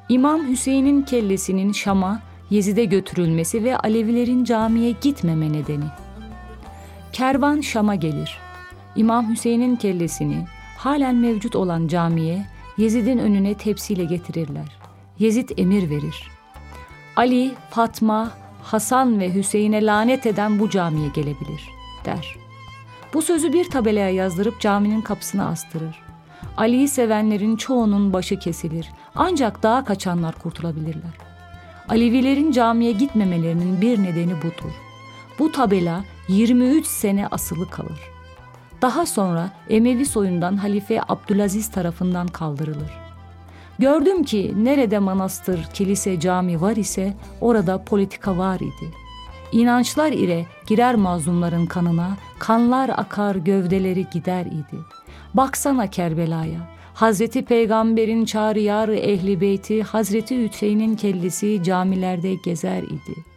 İmam Hüseyin'in kellesinin Şam'a, Yezid'e götürülmesi ve Alevilerin camiye gitmeme nedeni. Kervan Şam'a gelir. İmam Hüseyin'in kellesini halen mevcut olan camiye Yezid'in önüne tepsiyle getirirler. Yezid emir verir. Ali, Fatma, Hasan ve Hüseyin'e lanet eden bu camiye gelebilir, der. Bu sözü bir tabelaya yazdırıp caminin kapısına astırır. Ali'yi sevenlerin çoğunun başı kesilir. Ancak dağa kaçanlar kurtulabilirler. Alevilerin camiye gitmemelerinin bir nedeni budur. Bu tabela 23 sene asılı kalır. Daha sonra Emevi soyundan Halife Abdülaziz tarafından kaldırılır. Gördüm ki nerede manastır, kilise, cami var ise orada politika var idi. İnançlar ile girer mazlumların kanına, kanlar akar gövdeleri gider idi. Baksana Kerbela'ya, Hazreti Peygamber'in çağrıyarı ehli beyti, Hazreti Hüseyin'in kellesi camilerde gezer idi.